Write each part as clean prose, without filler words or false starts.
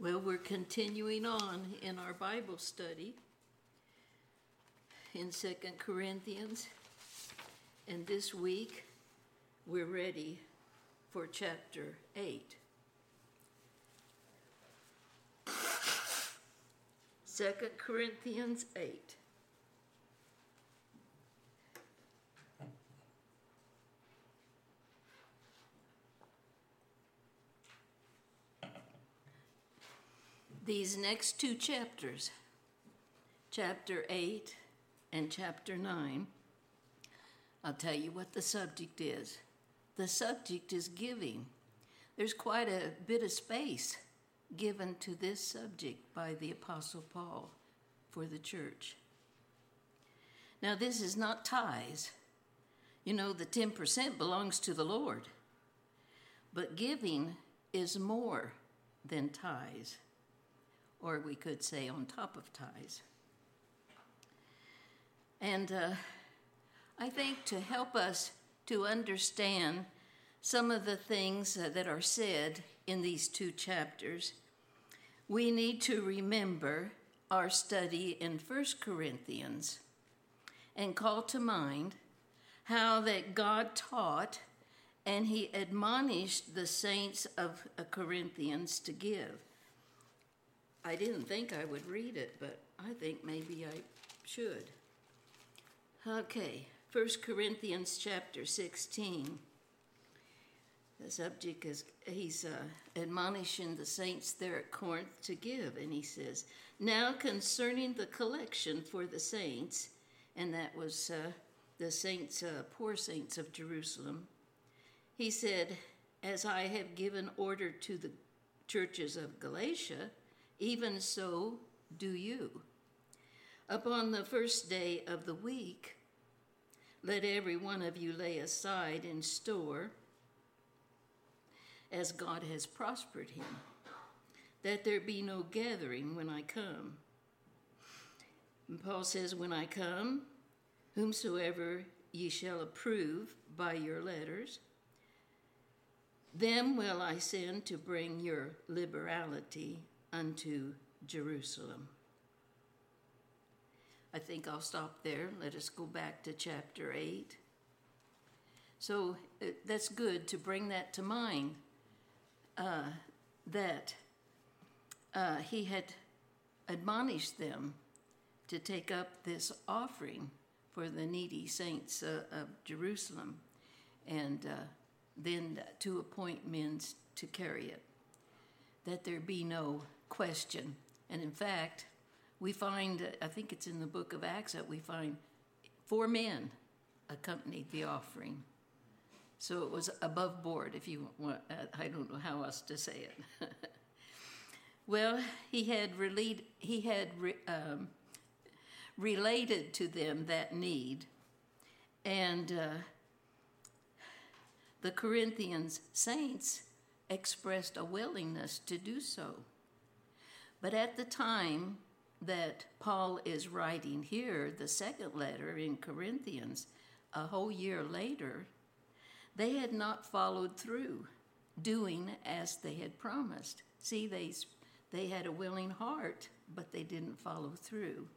Well, we're continuing on in our Bible study in 2 Corinthians, and this week we're ready for chapter 8. 2 Corinthians 8. These next two chapters, chapter 8 and chapter 9, I'll tell you what the subject is. The subject is giving. There's quite a bit of space given to this subject by the Apostle Paul for the church. Now, this is not tithes. You know, the 10% belongs to the Lord. But giving is more than tithes. Or we could say on top of tithes. And I think to help us to understand some of the things that are said in these two chapters, we need to remember our study in 1 Corinthians and call to mind how that God taught and he admonished the saints of Corinthians to give. I didn't think I would read it, but I think maybe I should. Okay, 1 Corinthians chapter 16. The subject is, he's admonishing the saints there at Corinth to give, and he says, "Now concerning the collection for the saints," and that was the saints, poor saints of Jerusalem, he said, "As I have given order to the churches of Galatia, even so do you. Upon the first day of the week, let every one of you lay aside in store, as God has prospered him, that there be no gathering when I come." And Paul says, "When I come, whomsoever ye shall approve by your letters, them will I send to bring your liberality unto Jerusalem." I think I'll stop there. Let us go back to chapter 8. So that's good to bring that to mind, that he had admonished them to take up this offering for the needy saints of Jerusalem, and then to appoint men to carry it, that there be no question. And in fact, we find, I think it's in the book of Acts, that we find 4 men accompanied the offering. So it was above board, if you want. I don't know how else to say it. Well, he had related to them that need, and the Corinthians saints expressed a willingness to do so. But at the time that Paul is writing here, the second letter in Corinthians, a whole year later, they had not followed through doing as they had promised. See, they had a willing heart, but they didn't follow through.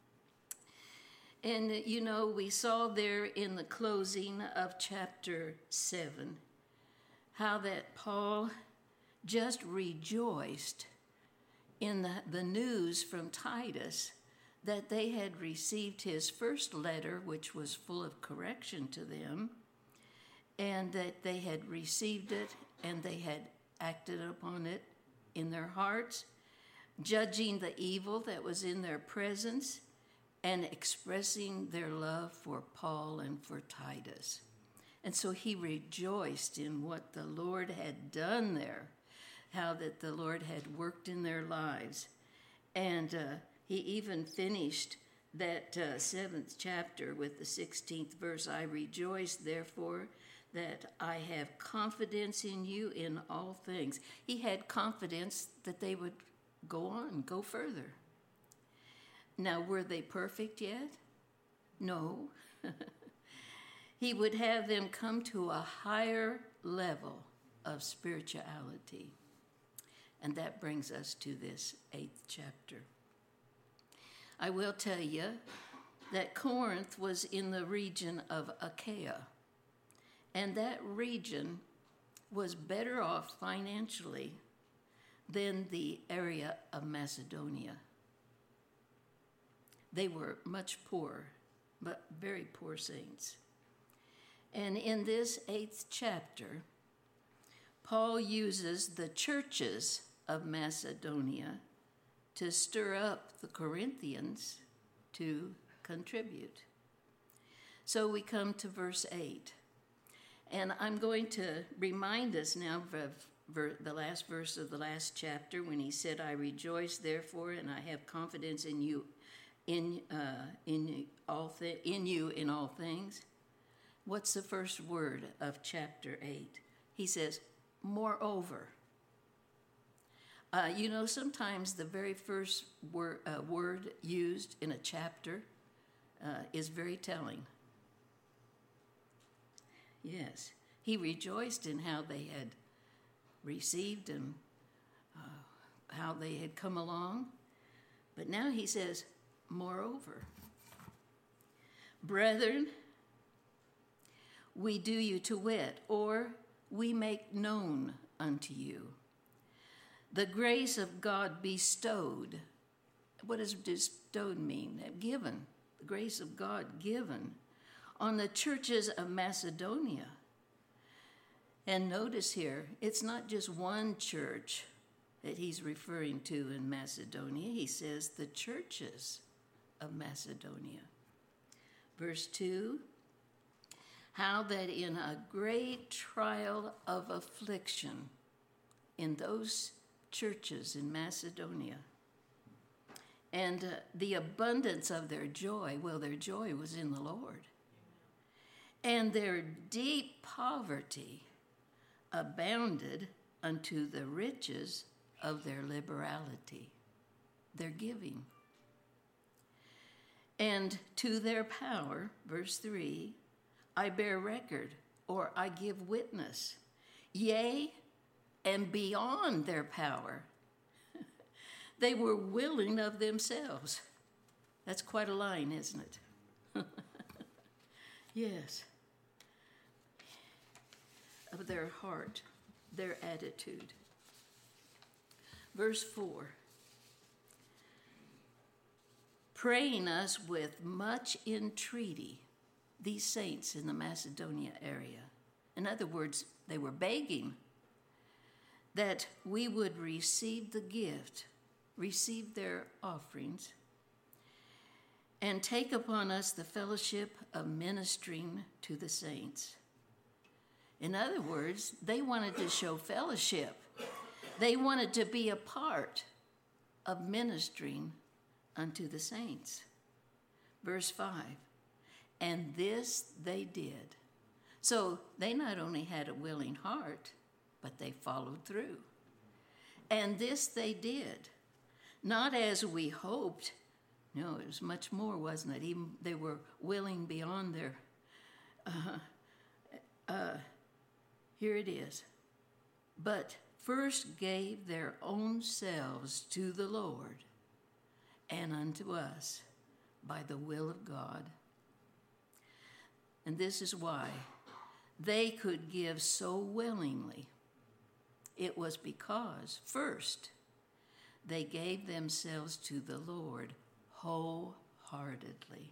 And, you know, we saw there in the closing of chapter 7 how that Paul just rejoiced in the news from Titus that they had received his first letter, which was full of correction to them, and that they had received it and they had acted upon it in their hearts, judging the evil that was in their presence and expressing their love for Paul and for Titus. And so he rejoiced in what the Lord had done there, how that the Lord had worked in their lives. And he even finished that 7th chapter with the 16th verse, "I rejoice, therefore, that I have confidence in you in all things." He had confidence that they would go further. Now, were they perfect yet? No. He would have them come to a higher level of spirituality. And that brings us to this 8th chapter. I will tell you that Corinth was in the region of Achaia, and that region was better off financially than the area of Macedonia. They were much poorer, but very poor saints. And in this 8th chapter, Paul uses the churches of Macedonia to stir up the Corinthians to contribute. So we come to verse 8. And I'm going to remind us now of the last verse of the last chapter when he said, I rejoice therefore, and I have confidence in you in you in all things. What's the first word of chapter 8? He says, moreover. Sometimes the very first word used in a chapter is very telling. Yes, he rejoiced in how they had received and how they had come along. But now he says, moreover. Brethren, we do you to wit, or we make known unto you the grace of God bestowed. What does bestowed mean? Given. The grace of God given on the churches of Macedonia. And notice here, it's not just one church that he's referring to in Macedonia. He says the churches of Macedonia. Verse 2, how that in a great trial of affliction in those churches in Macedonia, and the abundance of their joy, well, their joy was in the Lord, and their deep poverty abounded unto the riches of their liberality, their giving. And to their power, verse 3, I bear record, or I give witness, yea, and beyond their power. They were willing of themselves. That's quite a line, isn't it? Yes. Of their heart, their attitude. Verse 4. Praying us with much entreaty, these saints in the Macedonia area. In other words, they were begging that we would receive the gift, receive their offerings, and take upon us the fellowship of ministering to the saints. In other words, they wanted to show fellowship. They wanted to be a part of ministering unto the saints. Verse 5, and this they did. So they not only had a willing heart, but they followed through. And this they did, not as we hoped. No, it was much more, wasn't it? Even they were willing beyond their... here it is. But first gave their own selves to the Lord and unto us by the will of God. And this is why they could give so willingly. It was because, first, they gave themselves to the Lord wholeheartedly.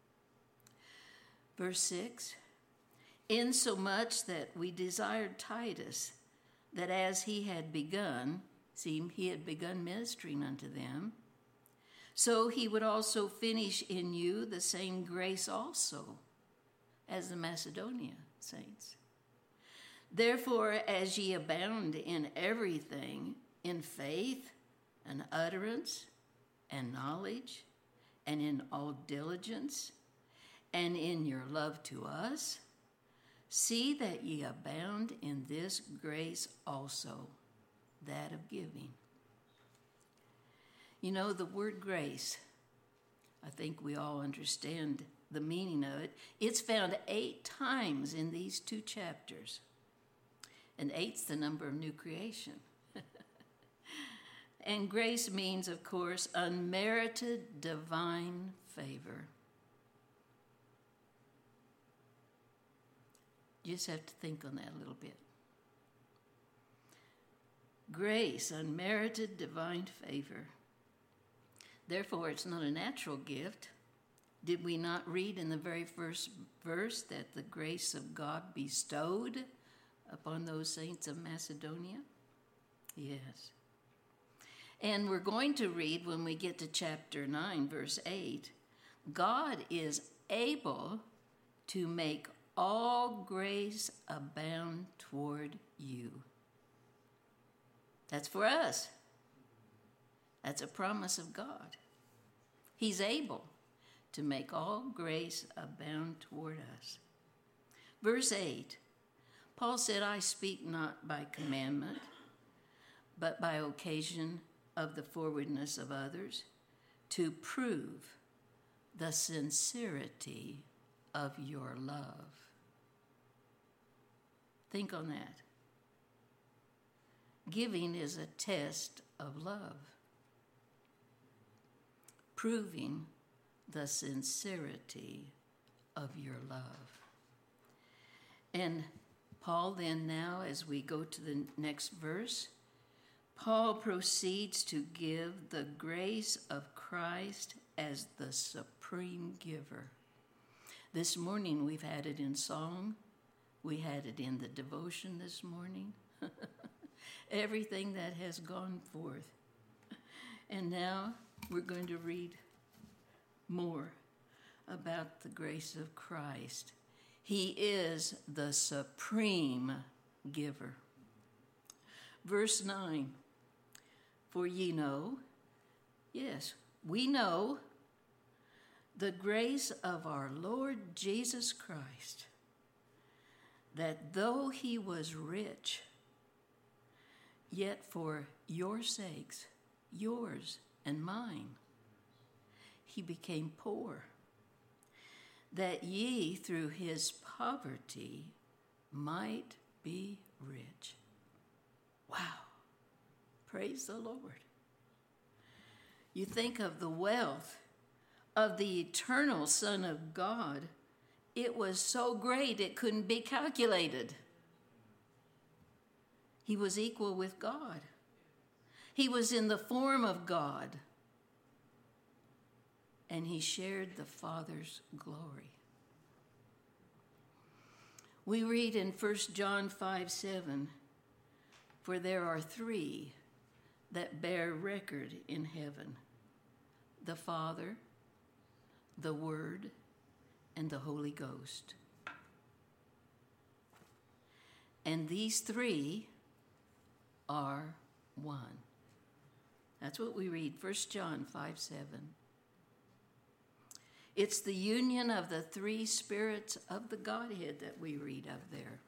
Verse 6, insomuch that we desired Titus, that as he had begun, he had begun ministering unto them, so he would also finish in you the same grace also as the Macedonia saints. Therefore, as ye abound in everything, in faith and utterance and knowledge, and in all diligence, and in your love to us, see that ye abound in this grace also, that of giving. You know, the word grace, I think we all understand the meaning of it. It's found 8 times in these 2 chapters. And 8's the number of new creation. And grace means, of course, unmerited divine favor. You just have to think on that a little bit. Grace, unmerited divine favor. Therefore, it's not a natural gift. Did we not read in the very first verse that the grace of God bestowed upon those saints of Macedonia? Yes. And we're going to read when we get to chapter 9, verse 8, God is able to make all grace abound toward you. That's for us. That's a promise of God. He's able to make all grace abound toward us. Verse 8, Paul said, I speak not by commandment, but by occasion of the forwardness of others, to prove the sincerity of your love. Think on that. Giving is a test of love, proving the sincerity of your love. And Paul then now, as we go to the next verse, Paul proceeds to give the grace of Christ as the supreme giver. This morning we've had it in song. We had it in the devotion this morning. Everything that has gone forth. And now we're going to read more about the grace of Christ. He is the supreme giver. Verse 9, for ye know, yes, we know the grace of our Lord Jesus Christ, that though he was rich, yet for your sakes, yours and mine, he became poor, that ye through his poverty might be rich. Wow. Praise the Lord. You think of the wealth of the eternal Son of God. It was so great it couldn't be calculated. He was equal with God. He was in the form of God. And he shared the Father's glory. We read in 1 John 5:7, for there are three that bear record in heaven, the Father, the Word, and the Holy Ghost. And these three are one. That's what we read, 1 John 5:7. It's the union of the three spirits of the Godhead that we read of there.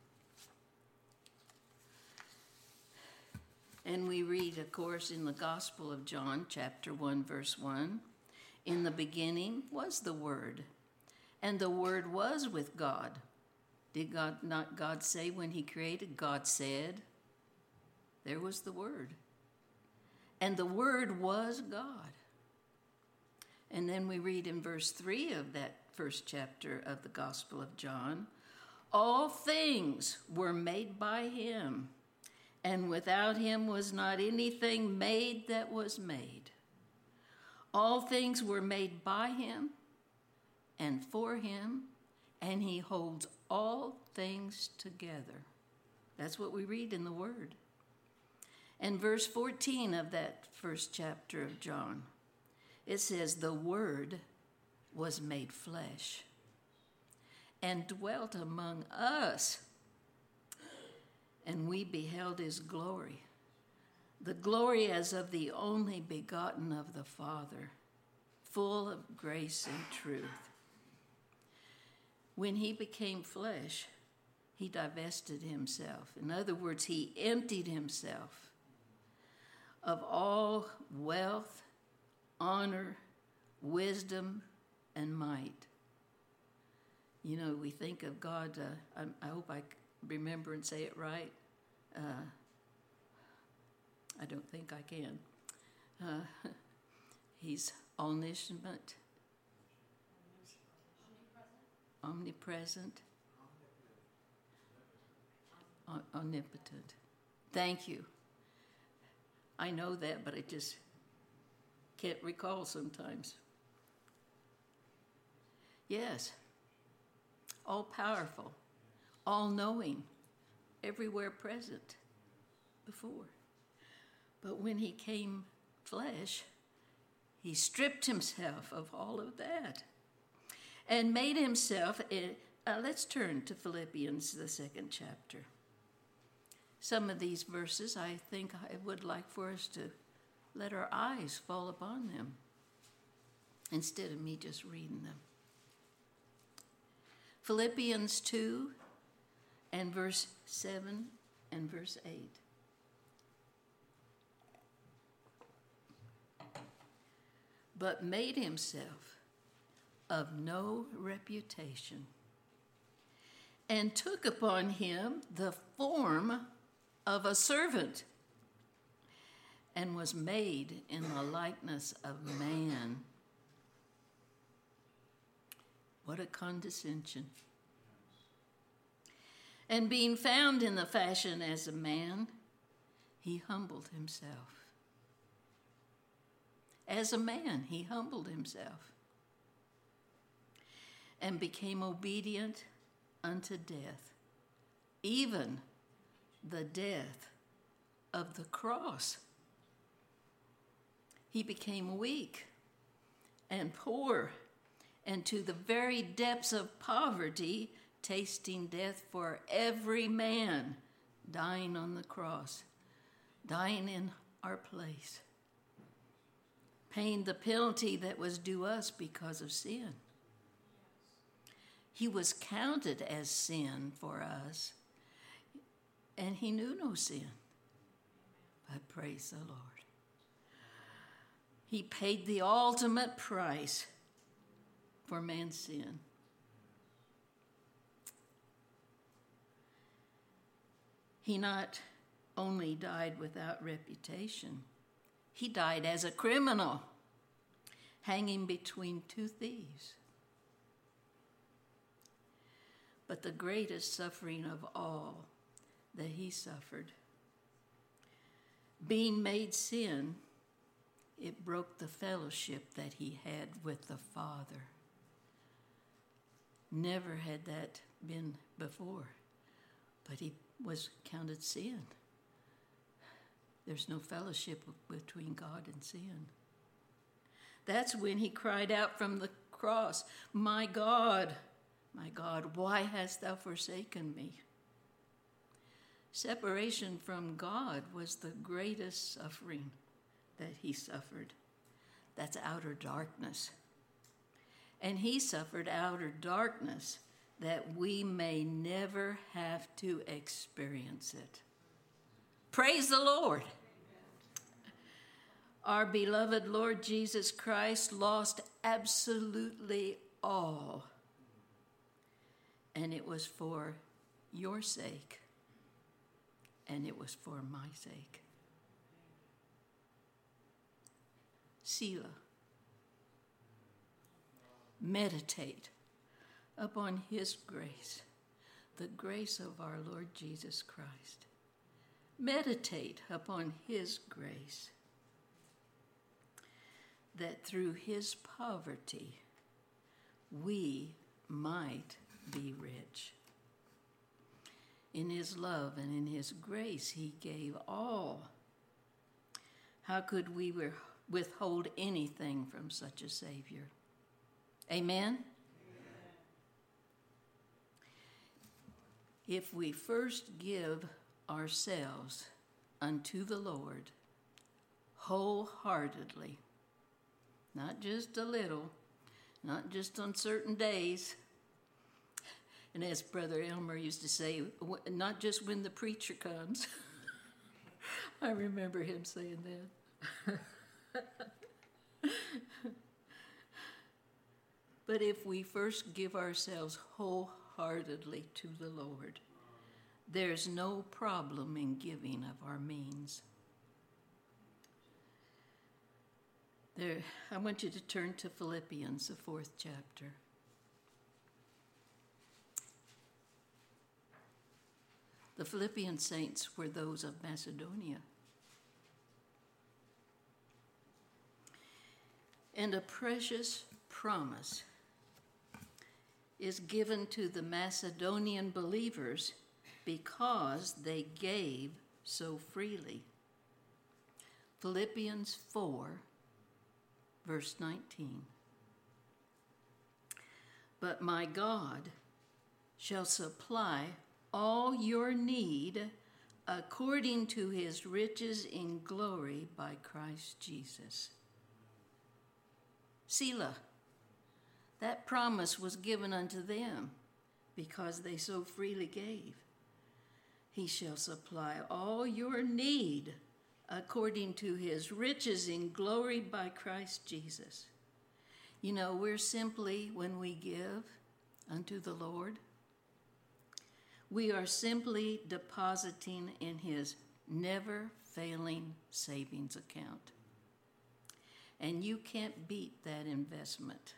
And we read, of course, in the Gospel of John, chapter 1, verse 1, in the beginning was the Word, and the Word was with God. Did not God say when he created? God said, there was the Word. And the Word was God. And then we read in verse 3 of that first chapter of the Gospel of John, all things were made by him, and without him was not anything made that was made. All things were made by him and for him, and he holds all things together. That's what we read in the Word. And verse 14 of that first chapter of John, it says, the Word was made flesh and dwelt among us, and we beheld his glory, the glory as of the only begotten of the Father, full of grace and truth. When he became flesh, he divested himself. In other words, he emptied himself of all wealth, honor, wisdom, and might. You know, we think of God, I hope I remember and say it right. I don't think I can. He's omniscient, omnipresent, omnipotent. Thank you. I know that, but I just can't recall sometimes. Yes, all powerful, all knowing, everywhere present before. But when he came flesh, he stripped himself of all of that and made himself. Let's turn to Philippians, the 2nd chapter. Some of these verses, I think I would like for us to let our eyes fall upon them instead of me just reading them. Philippians 2 and verse 7 and verse 8. But made himself of no reputation, and took upon him the form of a servant, and was made in the likeness of man. What a condescension. And being found in the fashion as a man, he humbled himself. As a man, he humbled himself and became obedient unto death, even the death of the cross. He became weak and poor, and to the very depths of poverty, tasting death for every man, dying on the cross, dying in our place, paying the penalty that was due us because of sin. He was counted as sin for us, and he knew no sin. But praise the Lord. He paid the ultimate price for man's sin. He not only died without reputation, he died as a criminal, hanging between two thieves. But the greatest suffering of all that he suffered, being made sin, it broke the fellowship that he had with the Father. Never had that been before, but he was counted sin. There's no fellowship between God and sin. That's when he cried out from the cross, my God, why hast thou forsaken me?" Separation from God was the greatest suffering that he suffered. That's outer darkness. And he suffered outer darkness that we may never have to experience it. Praise the Lord. Our beloved Lord Jesus Christ lost absolutely all. And it was for your sake. And it was for my sake. Selah. Meditate upon his grace, the grace of our Lord Jesus Christ. Meditate upon his grace, that through his poverty we might be rich. In his love and in his grace he gave all. How could we withhold anything from such a Savior? Amen? If we first give ourselves unto the Lord wholeheartedly, not just a little, not just on certain days, and as Brother Elmer used to say, not just when the preacher comes. I remember him saying that. But if we first give ourselves wholeheartedly to the Lord, there's no problem in giving of our means. There, I want you to turn to Philippians, the 4th chapter. The Philippian saints were those of Macedonia. And a precious promise is given to the Macedonian believers because they gave so freely. Philippians 4, verse 19. But my God shall supply all your need according to his riches in glory by Christ Jesus. Selah. That promise was given unto them because they so freely gave. He shall supply all your need according to his riches in glory by Christ Jesus. You know, we're simply, when we give unto the Lord, we are simply depositing in his never-failing savings account. And you can't beat that investment.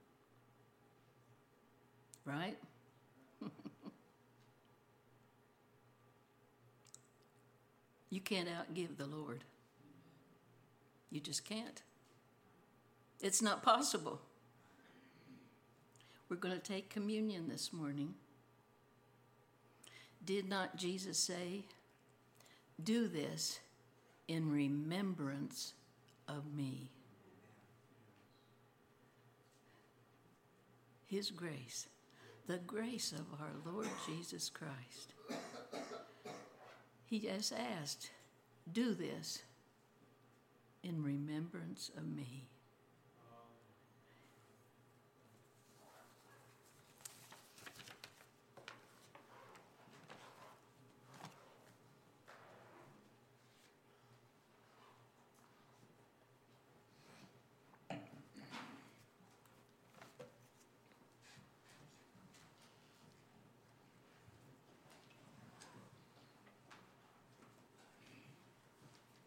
Right? You can't outgive the Lord. You just can't. It's not possible. We're going to take communion this morning. Did not Jesus say, "Do this in remembrance of me"? His grace, the grace of our Lord Jesus Christ. He has asked, "Do this in remembrance of me."